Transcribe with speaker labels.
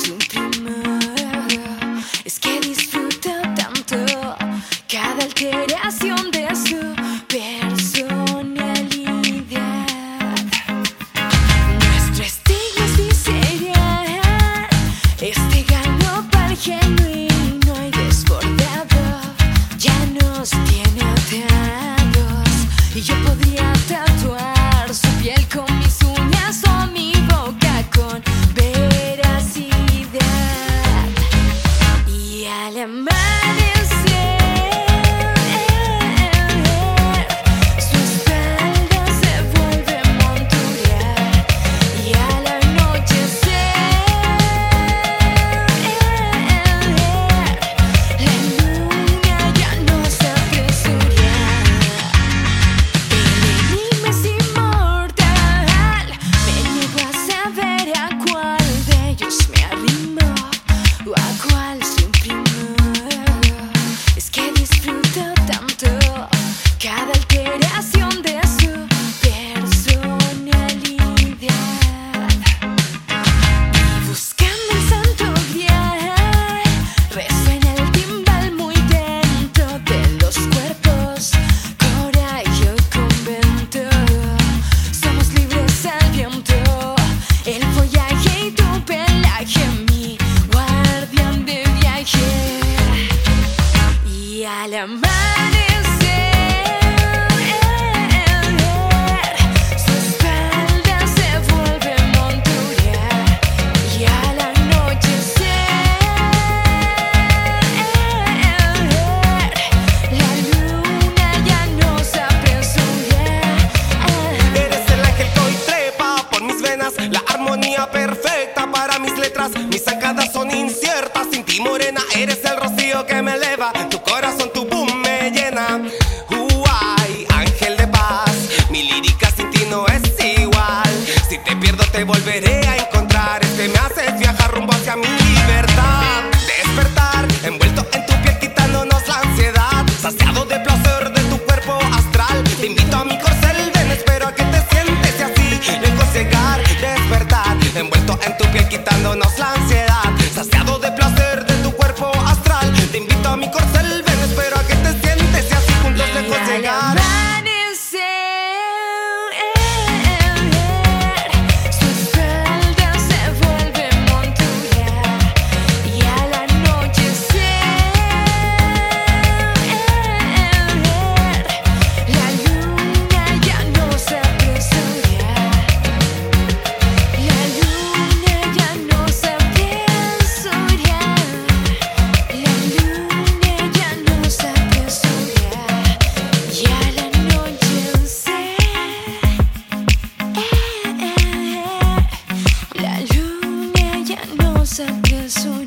Speaker 1: su primero. Es que disfruto tanto cada alteración de su personalidad. Nuestro estilo es visceral, este galopar genuino y desbordado ya nos tiene atados. Y yo podría tatuar su piel con mis uñas o mi boca con veracidad. Y al amanecer su espalda se vuelve monturar. Y al anochecer la luna ya no se apresura. El enigma es inmortal, me niego a saber a cuál de ellos me arrimo o a cuál sin primero. Es que disfruto tanto cada alteración de su personalidad. Y buscando el santo grial, resuena el timbal muy dentro de los cuerpos, coraje y convento. Somos libres al viento, el follaje y tu pelaje, mi guardián de viaje. Y al amanecer su espalda se vuelve monturar. Y al anochecer la luna ya no se apresura.
Speaker 2: Eres el ángel que hoy trepa por mis venas, la armonía perfecta para mis letras. Mis zancadas son inciertas, sin ti morena eres el rocío que me eleva. Tu corazón, tu boom me llena. Ay, ángel de paz, mi lírica sin ti no es igual. Si te pierdo te volveré a encontrar. Es que me haces viajar rumbo hacia mi libertad. Despertar, envuelto en tu piel quitándonos la ansiedad. Saciado de placer de tu cuerpo astral. Te invito a mi corcel, ven, espero a que te sientes y así lejos llegar. Despertar, envuelto en tu piel quitándonos la ansiedad. Saciado de placer de tu cuerpo astral. Te invito a mi corcel, ven, espero a que te sientes y así juntos lejos
Speaker 1: Al
Speaker 2: llegar.
Speaker 1: amanecer su espalda se vuelve monturar. Y al anochecer la luna ya no se apresura. La luna ya no se apresura. La luna ya no se apresura. Y al anochecer la luna ya no se apresura.